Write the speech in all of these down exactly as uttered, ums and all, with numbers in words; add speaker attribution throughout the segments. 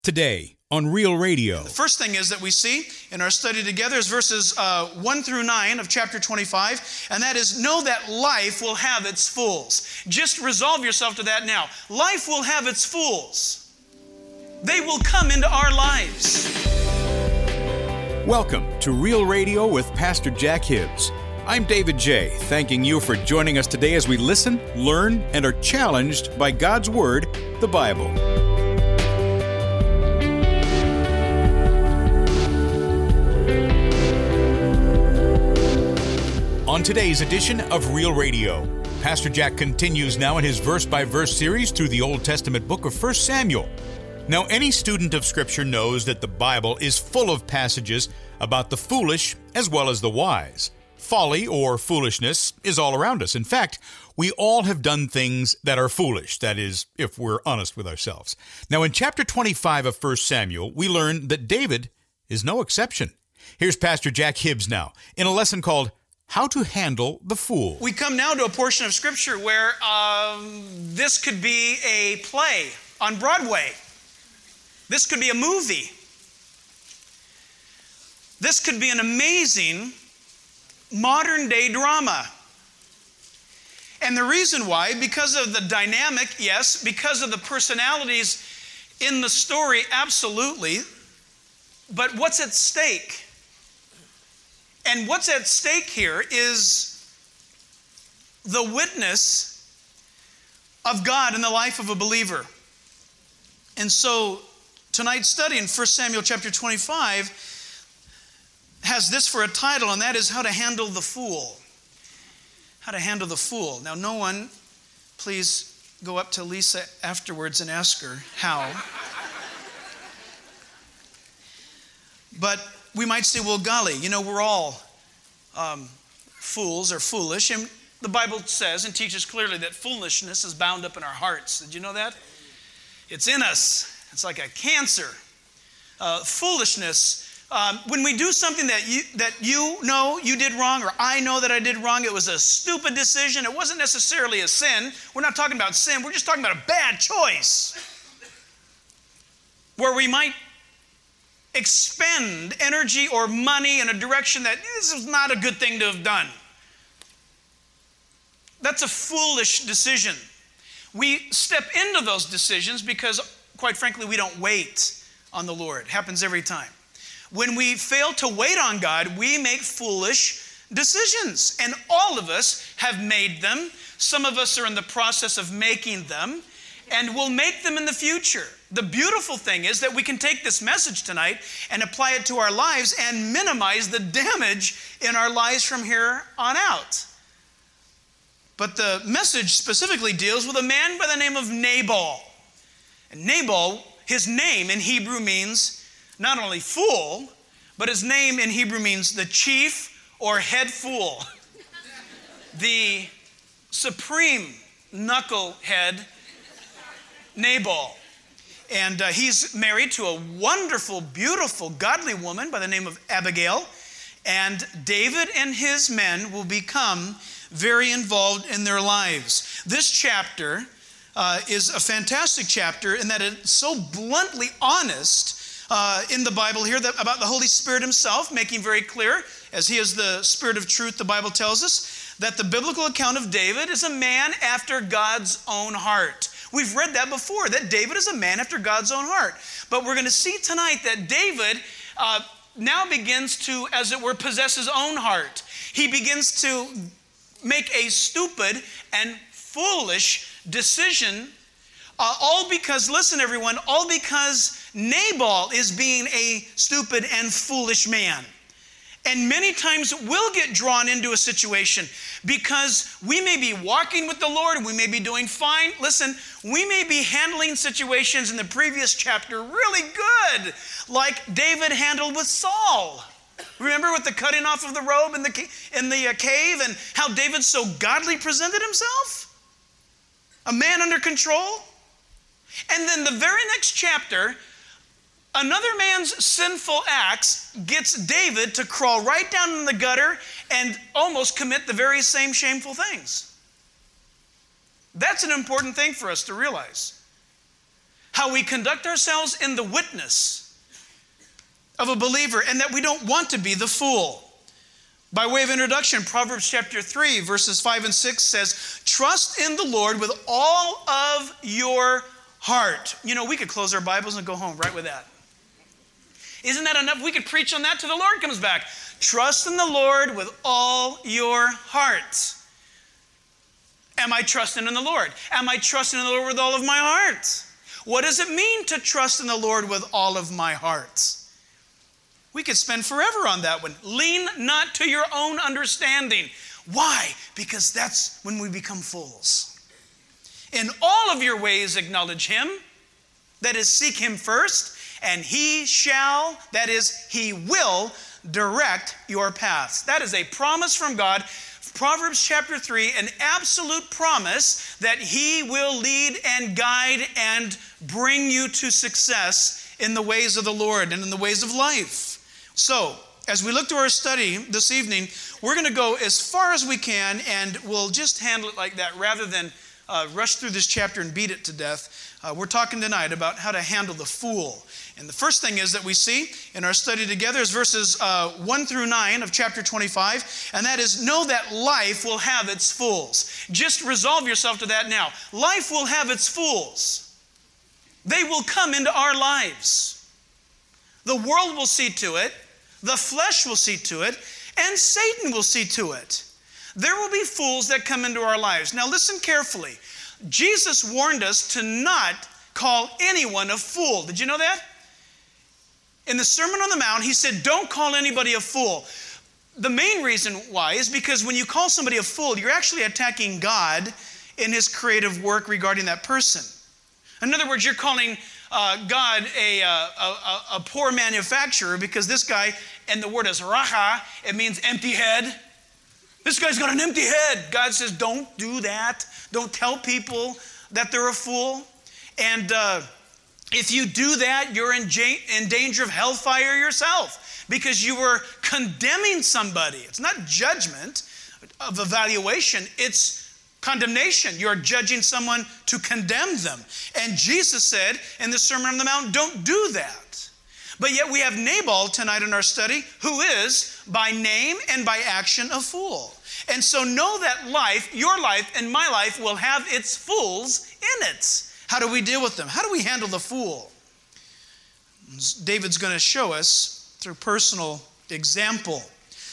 Speaker 1: Today on Real Radio.
Speaker 2: The first thing is that we see in our study together is verses uh, one through nine of chapter twenty-five, and that is, know that life will have its fools. Just resolve yourself to that now. Life will have its fools. They will come into our lives.
Speaker 1: Welcome to Real Radio with Pastor Jack Hibbs. I'm David J., thanking you for joining us today as we listen, learn, and are challenged by God's Word, the Bible. On today's edition of Real Radio, Pastor Jack continues now in his verse-by-verse series through the Old Testament book of First Samuel. Now, any student of Scripture knows that the Bible is full of passages about the foolish as well as the wise. Folly or foolishness is all around us. In fact, we all have done things that are foolish, that is, if we're honest with ourselves. Now, in chapter twenty-five of First Samuel, we learn that David is no exception. Here's Pastor Jack Hibbs now in a lesson called How to Handle the Fool.
Speaker 2: We come now to a portion of Scripture where um, this could be a play on Broadway. This could be a movie. This could be an amazing modern-day drama. And the reason why, because of the dynamic, yes, because of the personalities in the story, absolutely. But what's at stake? And what's at stake here is the witness of God in the life of a believer. And so tonight's study in First Samuel chapter twenty-five has this for a title, and that is How to Handle the Fool. How to Handle the Fool. Now, no one, please go up to Lisa afterwards and ask her how. But we might say, well, golly, you know, we're all um, fools or foolish. And the Bible says and teaches clearly that foolishness is bound up in our hearts. Did you know that? It's in us. It's like a cancer. Uh, foolishness. Um, when we do something that you, that you know you did wrong, or I know that I did wrong, it was a stupid decision. It wasn't necessarily a sin. We're not talking about sin. We're just talking about a bad choice. Where we might expend energy or money in a direction that this is not a good thing to have done. That's a foolish decision. We step into those decisions because, quite frankly, we don't wait on the Lord. It happens every time. When we fail to wait on God, we make foolish decisions. And all of us have made them. Some of us are in the process of making them, and we'll make them in the future. The beautiful thing is that we can take this message tonight and apply it to our lives and minimize the damage in our lives from here on out. But the message specifically deals with a man by the name of Nabal. And Nabal, his name in Hebrew means not only fool, but his name in Hebrew means the chief or head fool. The supreme knucklehead Nabal. And uh, he's married to a wonderful, beautiful, godly woman by the name of Abigail. And David and his men will become very involved in their lives. This chapter uh, is a fantastic chapter in that it's so bluntly honest uh, in the Bible here that, about the Holy Spirit himself, making very clear, as he is the Spirit of truth, the Bible tells us, that the biblical account of David is a man after God's own heart. We've read that before, that David is a man after God's own heart. But we're going to see tonight that David uh, now begins to, as it were, possess his own heart. He begins to make a stupid and foolish decision, uh, all because, listen everyone, all because Nabal is being a stupid and foolish man. And many times we'll get drawn into a situation because we may be walking with the Lord and we may be doing fine. Listen, we may be handling situations in the previous chapter really good, like David handled with Saul. Remember with the cutting off of the robe in the, in the uh, cave and how David so godly presented himself? A man under control. And then the very next chapter, another man's sinful acts gets David to crawl right down in the gutter and almost commit the very same shameful things. That's an important thing for us to realize. how we conduct ourselves in the witness of a believer, and that we don't want to be the fool. By way of introduction, Proverbs chapter three, verses five and six says, trust in the Lord with all of your heart. You know, we could close our Bibles and go home right with that. Isn't that enough? We could preach on that till the Lord comes back. Trust in the Lord with all your heart. Am I trusting in the Lord? Am I trusting in the Lord with all of my heart? What does it mean to trust in the Lord with all of my heart? We could spend forever on that one. Lean not to your own understanding. Why? Because that's when we become fools. In all of your ways acknowledge Him. That is, seek Him first. And He shall, that is, He will direct your paths. That is a promise from God. Proverbs chapter three, an absolute promise that He will lead and guide and bring you to success in the ways of the Lord and in the ways of life. So, as we look to our study this evening, we're going to go as far as we can, and we'll just handle it like that rather than uh, rush through this chapter and beat it to death. Uh, we're talking tonight about how to handle the fool. And the first thing is that we see in our study together is verses uh, one through nine of chapter twenty-five, and that is, know that life will have its fools. Just resolve yourself to that now. Life will have its fools. They will come into our lives. The world will see to it, the flesh will see to it, and Satan will see to it. There will be fools that come into our lives. Now listen carefully. Jesus warned us to not call anyone a fool. Did you know that? In the Sermon on the Mount, He said, don't call anybody a fool. The main reason why is because when you call somebody a fool, you're actually attacking God in His creative work regarding that person. In other words, you're calling uh, God a, uh, a, a poor manufacturer because this guy, and the word is raha, it means empty head. This guy's got an empty head. God says, don't do that. Don't tell people that they're a fool. And uh, if you do that, you're in, j- in danger of hellfire yourself because you were condemning somebody. It's not judgment of evaluation. It's condemnation. You're judging someone to condemn them. And Jesus said in the Sermon on the Mount, don't do that. But yet we have Nabal tonight in our study, who is by name and by action a fool. And so know that life, your life and my life, will have its fools in it. How do we deal with them? How do we handle the fool? David's going to show us through personal example.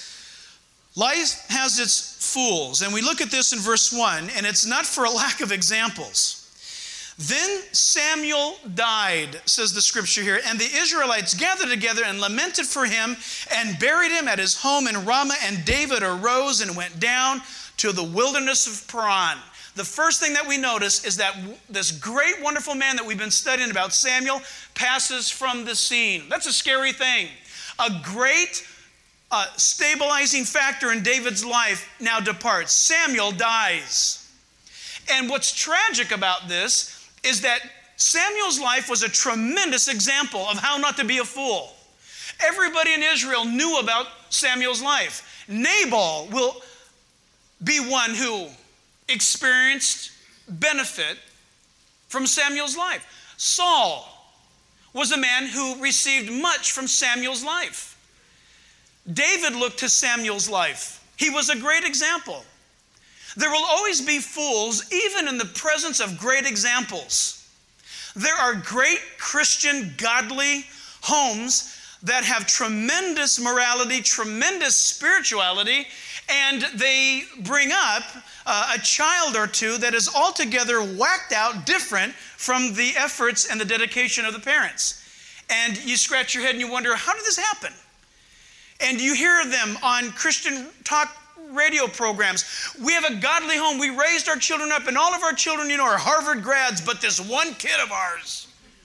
Speaker 2: Life has its fools, and we look at this in verse one, and it's not for a lack of examples. Then Samuel died, says the scripture here, and the Israelites gathered together and lamented for him and buried him at his home in Ramah, and David arose and went down to the wilderness of Paran. The first thing that we notice is that this great, wonderful man that we've been studying about, Samuel, passes from the scene. That's a scary thing. A great uh, stabilizing factor in David's life now departs. Samuel dies. And what's tragic about this is that Samuel's life was a tremendous example of how not to be a fool. Everybody in Israel knew about Samuel's life. Nabal will be one who experienced benefit from Samuel's life. Saul was a man who received much from Samuel's life. David looked to Samuel's life. He was a great example. There will always be fools, even in the presence of great examples. There are great Christian, godly homes that have tremendous morality, tremendous spirituality, and they bring up uh, a child or two that is altogether whacked out, different from the efforts and the dedication of the parents. And you scratch your head and you wonder, how did this happen? And you hear them on Christian talk radio programs. We have a godly home. We raised our children up, and all of our children, you know, are Harvard grads, but this one kid of ours,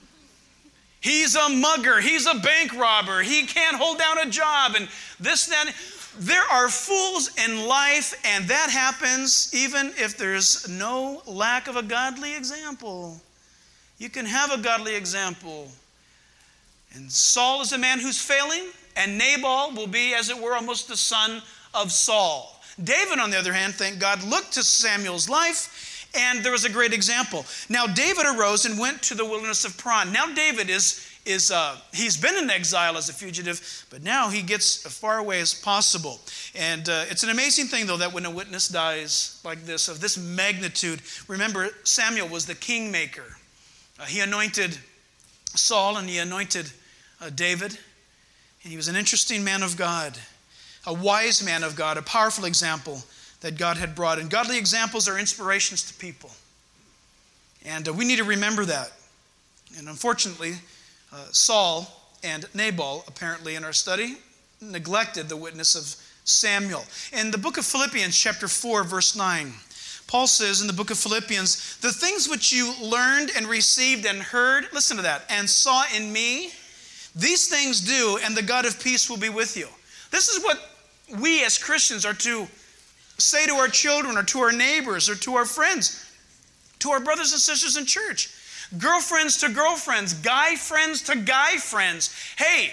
Speaker 2: he's a mugger. He's a bank robber. He can't hold down a job, and this, that. There are fools in life, and that happens even if there's no lack of a godly example. You can have a godly example. And Saul is a man who's failing, and Nabal will be, as it were, almost the son of Saul. David, on the other hand, thank God, looked to Samuel's life And there was a great example. Now David arose and went to the wilderness of Paran. Now David is, is uh, he's been in exile as a fugitive, but now he gets as far away as possible. And uh, it's an amazing thing, though, that when a witness dies like this, of this magnitude, remember Samuel was the kingmaker. Uh, he anointed Saul and he anointed uh, David. And he was an interesting man of God, a wise man of God, a powerful example that God had brought. And godly examples are inspirations to people. And uh, we need to remember that. And unfortunately, uh, Saul and Nabal, apparently in our study, neglected the witness of Samuel. In the book of Philippians, chapter four, verse nine, Paul says in the book of Philippians, the things which you learned and received and heard, listen to that, and saw in me, these things do, and the God of peace will be with you. This is what we as Christians are to say to our children or to our neighbors or to our friends, to our brothers and sisters in church, girlfriends to girlfriends, guy friends to guy friends. Hey,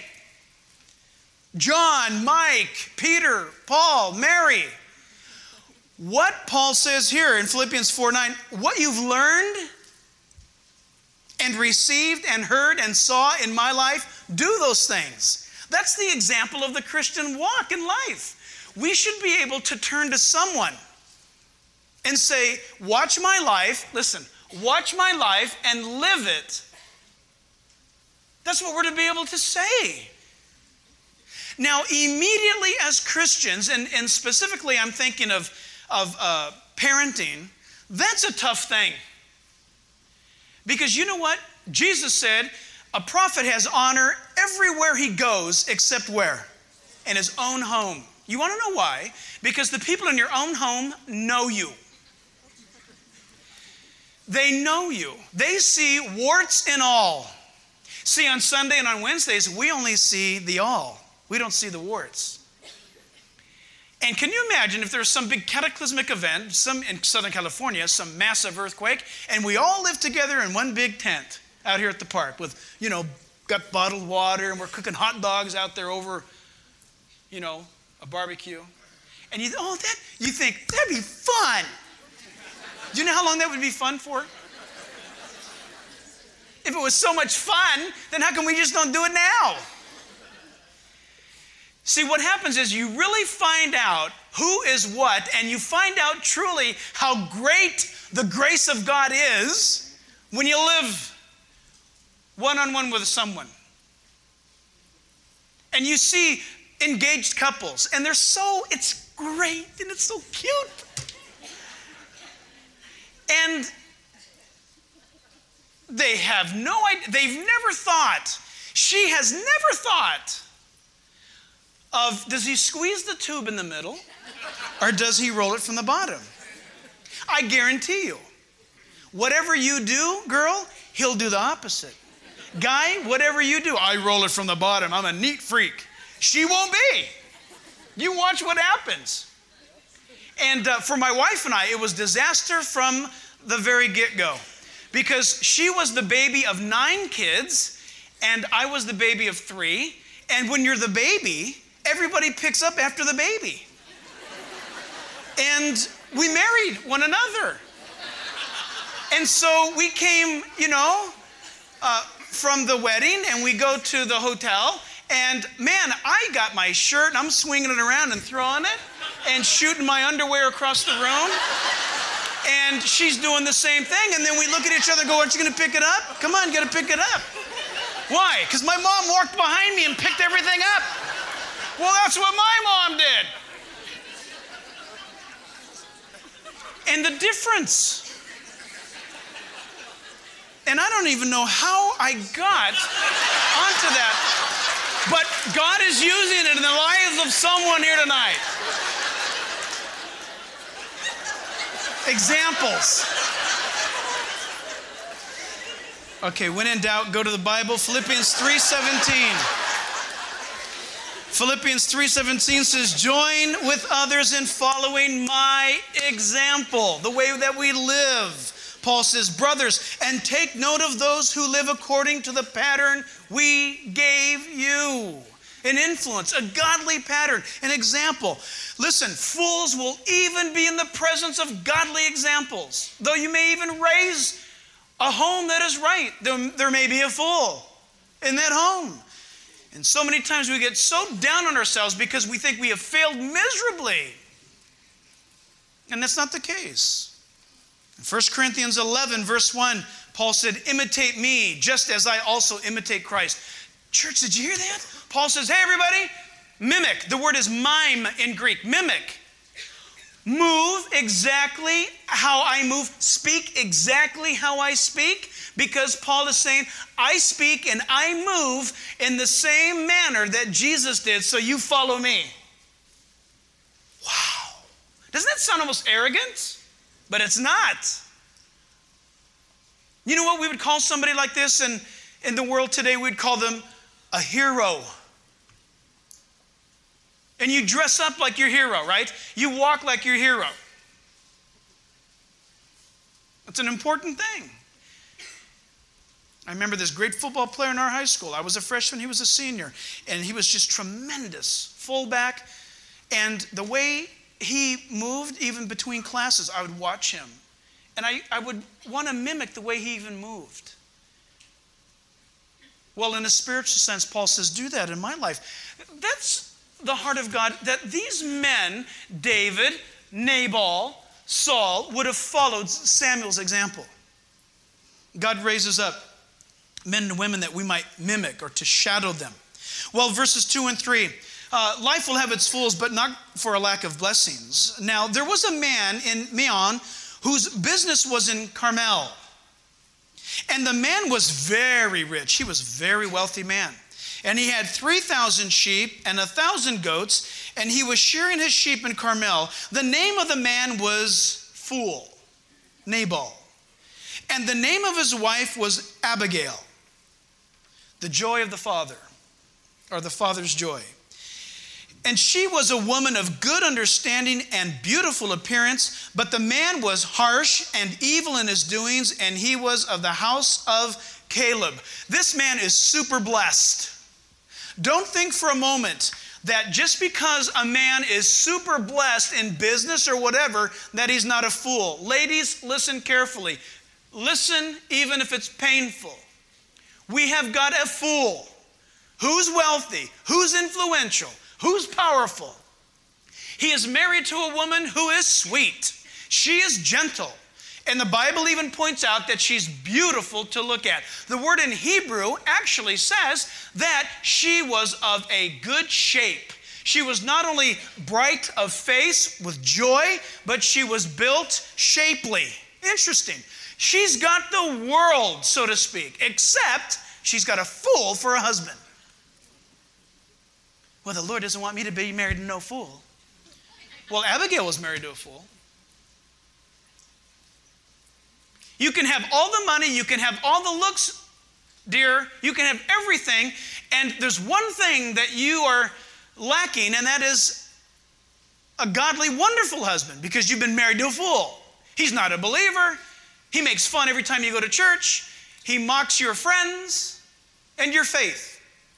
Speaker 2: John, Mike, Peter, Paul, Mary. What Paul says here in Philippians four nine, what you've learned and received and heard and saw in my life, do those things. That's the example of the Christian walk in life. We should be able to turn to someone and say, watch my life, listen, watch my life and live it. That's what we're to be able to say. Now, immediately as Christians, and, and specifically I'm thinking of, of uh, parenting, that's a tough thing. Because you know what? Jesus said, a prophet has honor everywhere he goes except where? In his own home. You want to know why? Because the people in your own home know you. They know you. They see warts and all. See, on Sunday and on Wednesdays, we only see the all. We don't see the warts. And can you imagine if there's some big cataclysmic event, some in Southern California, some massive earthquake, and we all live together in one big tent out here at the park with, you know, got bottled water, and we're cooking hot dogs out there over, you know, a barbecue. And you, oh, that, you think, that'd be fun. Do you know how long that would be fun for? If it was so much fun, then how come we just don't do it now? See, what happens is you really find out who is what, and you find out truly how great the grace of God is when you live one-on-one with someone. And you see engaged couples, and they're so, it's great, and it's so cute. And they have no idea, they've never thought, she has never thought of, does he squeeze the tube in the middle, or does he roll it from the bottom? I guarantee you, whatever you do, girl, he'll do the opposite. Guy, whatever you do, I roll it from the bottom. I'm a neat freak. She won't be. You watch what happens. And uh, for my wife and I, it was disaster from the very get-go. Because she was the baby of nine kids, and I was the baby of three. And when you're the baby, everybody picks up after the baby. And we married one another. And so we came, you know, uh, from the wedding, and we go to the hotel. And man, I got my shirt, and I'm swinging it around and throwing it and shooting my underwear across the room. And she's doing the same thing. And then we look at each other and go, aren't you going to pick it up? Come on, you got to pick it up. Why? Because my mom walked behind me and picked everything up. Well, that's what my mom did. And the difference. And I don't even know how I got onto that. But God is using it in the lives of someone here tonight. Examples. Okay, when in doubt, go to the Bible. Philippians three seventeen. Philippians three seventeen says, join with others in following my example, the way that we live. Paul says, brothers, and take note of those who live according to the pattern we gave you. an influence, a godly pattern, an example. Listen, fools will even be in the presence of godly examples. Though you may even raise a home that is right, there, there may be a fool in that home. And so many times we get so down on ourselves because we think we have failed miserably. And that's not the case. In First Corinthians eleven, verse one, Paul said, imitate me, just as I also imitate Christ. Church, did you hear that? Paul says, hey, everybody, mimic. The word is mime in Greek, mimic. Move exactly how I move. Speak exactly how I speak. Because Paul is saying, I speak and I move in the same manner that Jesus did, so you follow me. Wow. Doesn't that sound almost arrogant? But it's not. You know what we would call somebody like this in, in the world today? We'd call them a hero. And you dress up like your hero, right? You walk like your hero. It's an important thing. I remember this great football player in our high school. I was a freshman, he was a senior. And he was just tremendous, fullback. And the way he moved, even between classes, I would watch him. And I, I would want to mimic the way he even moved. Well, in a spiritual sense, Paul says, do that in my life. That's the heart of God, that these men, David, Nabal, Saul, would have followed Samuel's example. God raises up men and women that we might mimic or to shadow them. Well, verses two and three, uh, life will have its fools, but not for a lack of blessings. Now, there was a man in Maon whose business was in Carmel. And the man was very rich. He was a very wealthy man. And he had three thousand sheep and one thousand goats, and he was shearing his sheep in Carmel. The name of the man was Fool, Nabal. And the name of his wife was Abigail, the joy of the father, or the father's joy. And she was a woman of good understanding and beautiful appearance, but the man was harsh and evil in his doings, and he was of the house of Caleb. This man is super blessed. Don't think for a moment that just because a man is super blessed in business or whatever, that he's not a fool. Ladies, listen carefully. Listen, even if it's painful. We have got a fool who's wealthy, who's influential, who's powerful. He is married to a woman who is sweet. She is gentle. And the Bible even points out that she's beautiful to look at. The word in Hebrew actually says that she was of a good shape. She was not only bright of face with joy, but she was built shapely. Interesting. She's got the world, so to speak, except she's got a fool for a husband. Well, the Lord doesn't want me to be married to no fool. Well, Abigail was married to a fool. You can have all the money, you can have all the looks, dear, you can have everything, and there's one thing that you are lacking, and that is a godly, wonderful husband, because you've been married to a fool. He's not a believer. He makes fun every time you go to church. He mocks your friends and your faith.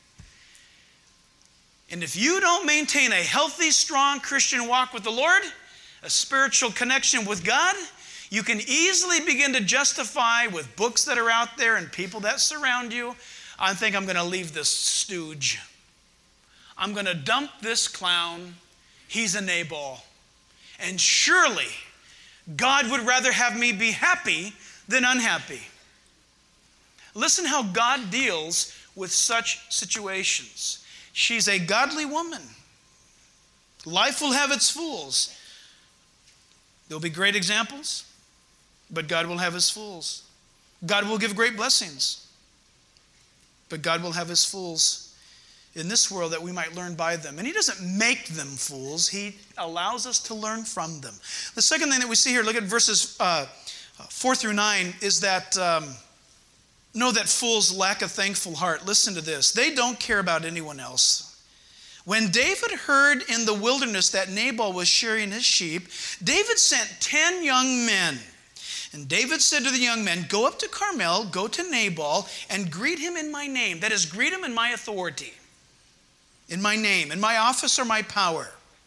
Speaker 2: And if you don't maintain a healthy, strong Christian walk with the Lord, a spiritual connection with God, you can easily begin to justify with books that are out there and people that surround you, I think I'm going to leave this stooge. I'm going to dump this clown. He's a Nabal. And surely God would rather have me be happy than unhappy. Listen how God deals with such situations. She's a godly woman. Life will have its fools. There'll be great examples, but God will have his fools. God will give great blessings, but God will have his fools in this world that we might learn by them. And he doesn't make them fools. He allows us to learn from them. The second thing that we see here, look at verses uh, four through nine, is that um, know that fools lack a thankful heart. Listen to this. They don't care about anyone else. When David heard in the wilderness that Nabal was shearing his sheep, David sent ten young men. And David said to the young men, go up to Carmel, go to Nabal, and greet him in my name. That is, greet him in my authority. in my name, in my office or my power.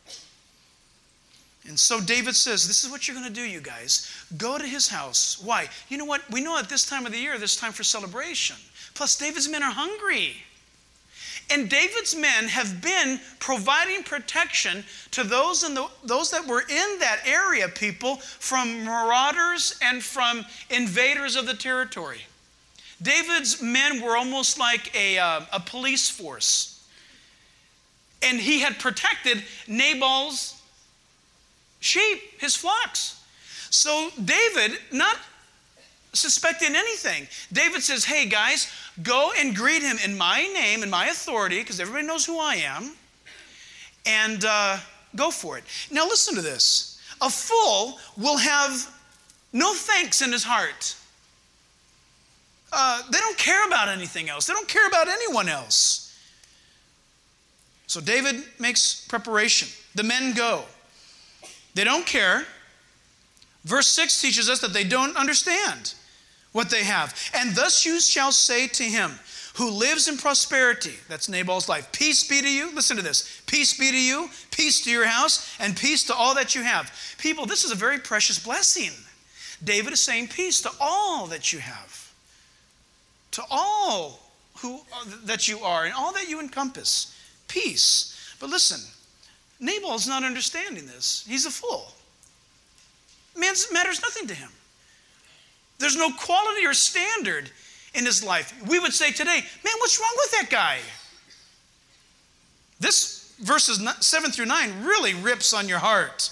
Speaker 2: And so David says, this is what you're going to do, you guys. Go to his house. Why? You know what? We know at this time of the year, there's time for celebration. Plus, David's men are hungry. And David's men have been providing protection to those, in the, those that were in that area, people, from marauders and from invaders of the territory. David's men were almost like a, uh, a police force. And he had protected Nabal's sheep, his flocks. So David, not suspecting anything, David says, hey guys, go and greet him in my name, in my authority, because everybody knows who I am, and uh, go for it. Now listen to this. A fool will have no thanks in his heart. Uh, they don't care about anything else. They don't care about anyone else. So David makes preparation. The men go. They don't care. Verse six teaches us that they don't understand what they have. And thus you shall say to him who lives in prosperity, that's Nabal's life, peace be to you. Listen to this. Peace be to you, peace to your house, and peace to all that you have. People, this is a very precious blessing. David is saying peace to all that you have, to all who that you are, and all that you encompass. Peace. But listen, Nabal's not understanding this. He's a fool. Man, it matters nothing to him. There's no quality or standard in his life. We would say today, man, what's wrong with that guy? This verses seven through nine really rips on your heart.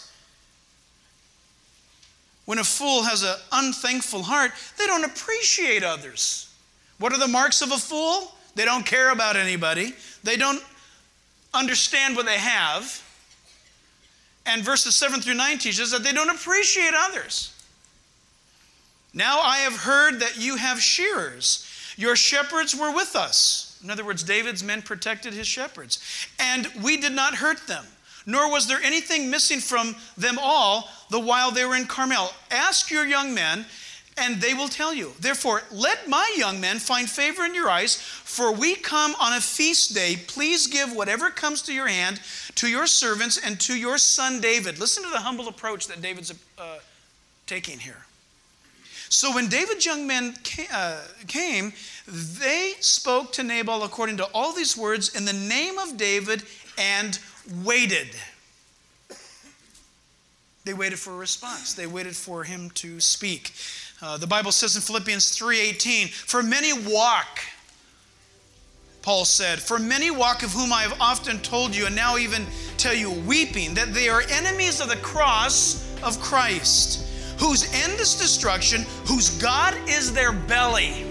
Speaker 2: When a fool has an unthankful heart, they don't appreciate others. What are the marks of a fool? They don't care about anybody. They don't understand what they have. And verses seven through nine teaches that they don't appreciate others. Now I have heard that you have shearers. Your shepherds were with us. In other words, David's men protected his shepherds. And we did not hurt them, nor was there anything missing from them all the while they were in Carmel. Ask your young men, and they will tell you. Therefore, let my young men find favor in your eyes, for we come on a feast day. Please give whatever comes to your hand to your servants and to your son David. Listen to the humble approach that David's uh, taking here. So when David's young men came, they spoke to Nabal according to all these words in the name of David and waited. They waited for a response. They waited for him to speak. Uh, the Bible says in Philippians three eighteen, for many walk, Paul said, for many walk of whom I have often told you and now even tell you, weeping, that they are enemies of the cross of Christ, whose end is destruction, whose God is their belly.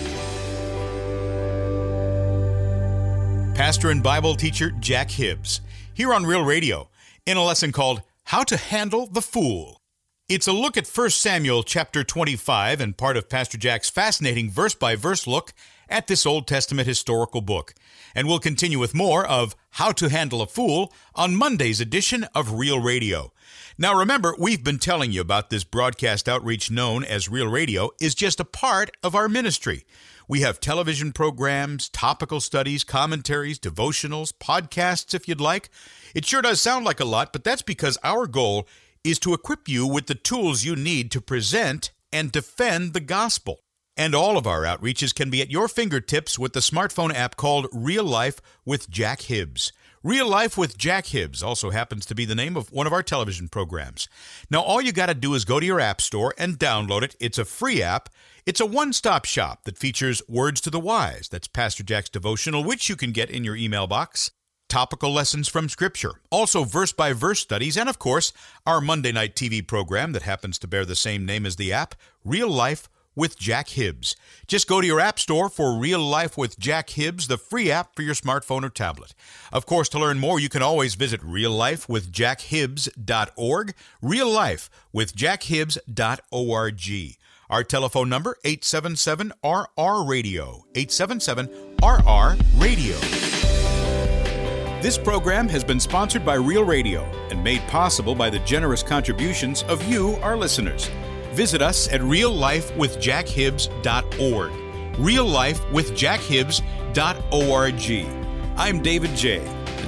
Speaker 1: Pastor and Bible teacher Jack Hibbs, here on Real Radio, in a lesson called How to Handle the Fool. It's a look at First Samuel chapter twenty-five and part of Pastor Jack's fascinating verse-by-verse look at this Old Testament historical book. And we'll continue with more of How to Handle a Fool on Monday's edition of Real Radio. Now remember, we've been telling you about this broadcast outreach known as Real Radio is just a part of our ministry. We have television programs, topical studies, commentaries, devotionals, podcasts if you'd like. It sure does sound like a lot, but that's because our goal is to equip you with the tools you need to present and defend the gospel. And all of our outreaches can be at your fingertips with the smartphone app called Real Life with Jack Hibbs. Real Life with Jack Hibbs also happens to be the name of one of our television programs. Now, all you got to do is go to your app store and download it. It's a free app. It's a one-stop shop that features Words to the Wise. That's Pastor Jack's devotional, which you can get in your email box. Topical lessons from Scripture, also verse-by-verse studies, and of course, our Monday night T V program that happens to bear the same name as the app, Real Life with Jack Hibbs. Just go to your app store for Real Life with Jack Hibbs, the free app for your smartphone or tablet. Of course, to learn more, you can always visit real life with jack hibbs dot org, real life with jack hibbs dot org. Our telephone number, eight seven seven R R radio, eight seven seven R R radio. This program has been sponsored by Real Radio and made possible by the generous contributions of you, our listeners. Visit us at real life with jack hibbs dot org, real life with jack hibbs dot org. I'm David J.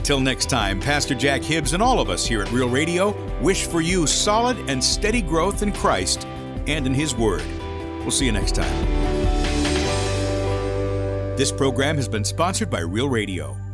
Speaker 1: Until next time, Pastor Jack Hibbs and all of us here at Real Radio wish for you solid and steady growth in Christ and in His Word. We'll see you next time. This program has been sponsored by Real Radio.